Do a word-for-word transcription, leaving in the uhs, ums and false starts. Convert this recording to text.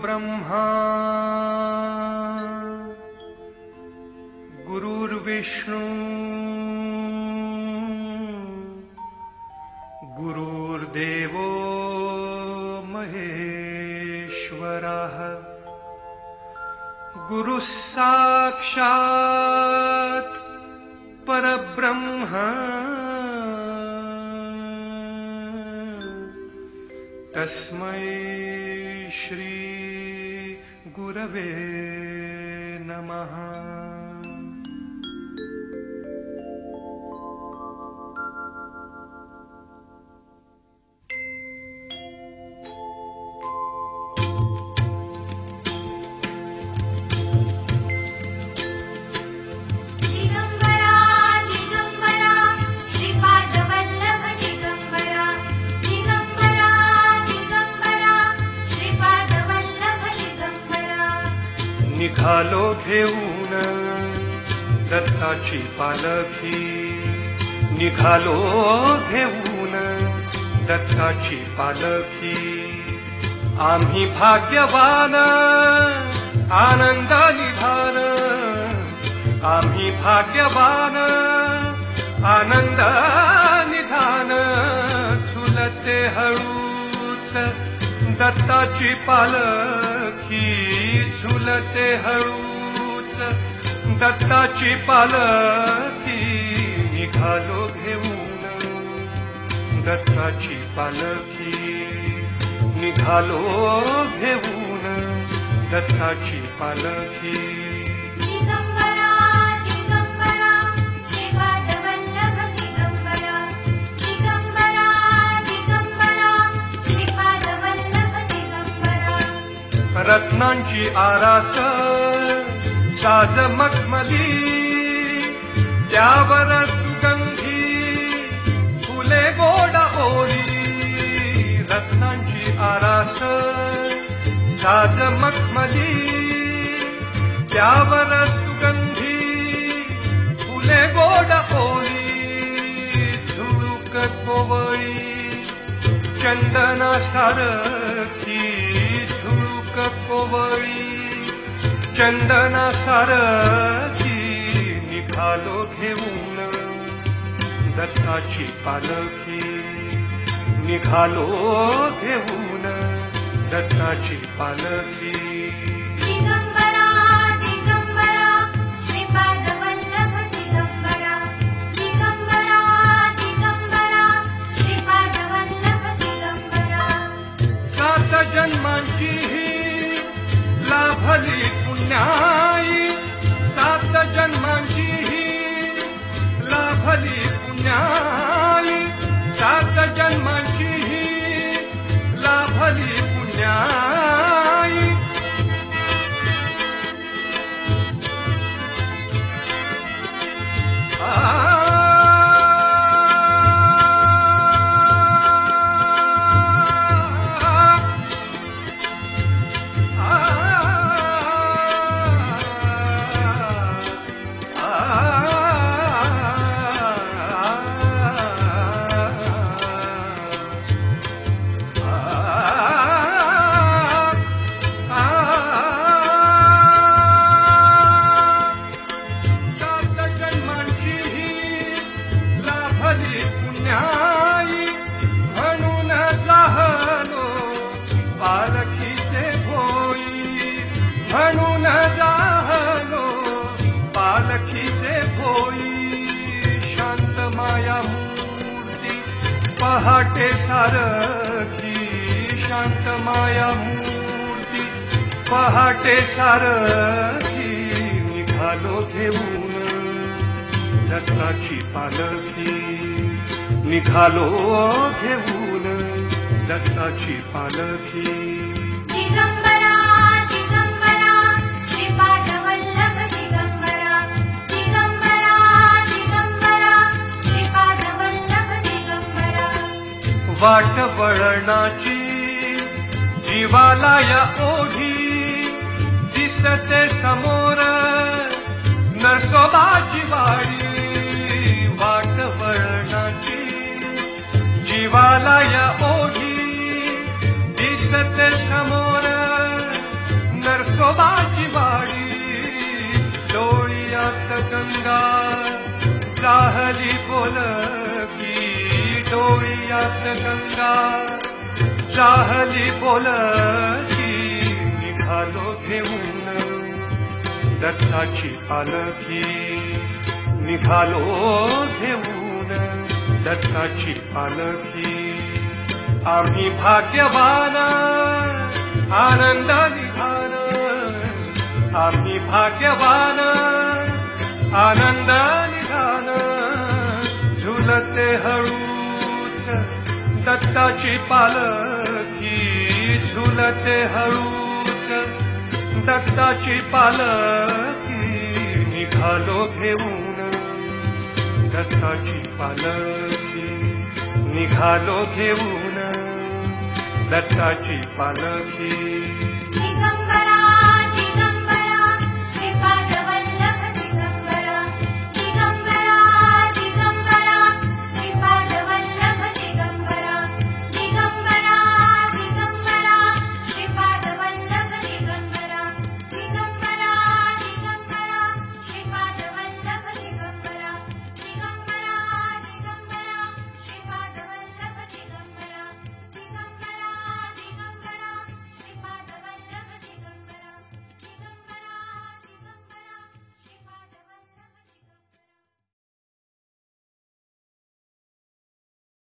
ब्रह्मा गुरुर्विष्णु गुरुर्देवो महेश्वरः गुरुः साक्षात् परब्रह्म तस्मै श्री गुरवे नमः। निघालो घेऊन दत्ताची पालखी, निघालो घेऊन दत्ताची पालखी। आम्ही भाग्यवान आनंद निधान, आम्ही भाग्यवान आनंद निधान। झुलते हळूच दत्ताची पालखी, झुलते हळूच दत्ताची पालखी। निघालो घेऊन दत्ताची पालखी, निघालो घेऊन दत्ताची पालखी। रत्नांची आरास साज मखमली, त्यावर सुगंधी फुले गोड ओली। रत्नांची आरास साज मखमली, त्यावर सुगंधी फुले गोड ओली। झुळूक कोवळी चंदना सारखी, कोवळी चंदना सारखी। निघालो घेऊन दत्ताची पालखी, निघालो घेऊन दत्ताची पालखी। सात जन्मांची लाभली पुण्याई, सात जन्मांची लाभली पुण्याई, सात जन्मांची लाभली पुण्याई। आ म्हणून जाहलो पालखीचे भोई। शांत माया मूर्ती पहाटे सारखी, शांत माया मूर्ती पहाटे सारखी। निघालो घेऊन दत्ताची पालखी, निघालो घेऊन दत्ताची पालखी। वाट वळणाची जीवाला या ओढी, दिसते समोर नरसोबाची वाडी। वाट वळणाची जीवाला या ओढी, दिसते समोर बोलकी डोळ्यात गंगा चाहली बोलकी निघालो घेऊन दत्ताची पालखी निघालो घेऊन दत्ताची पालखी आम्ही भाग्यवान आनंद निधान आम्ही भाग्यवान आनंद निधान झुलते हळूच दत्ताची पालखी झुलते हळूच दत्ताची पालखी निघालो घेऊन दत्ताची पालखी निघालो घेऊन दत्ताची पालखी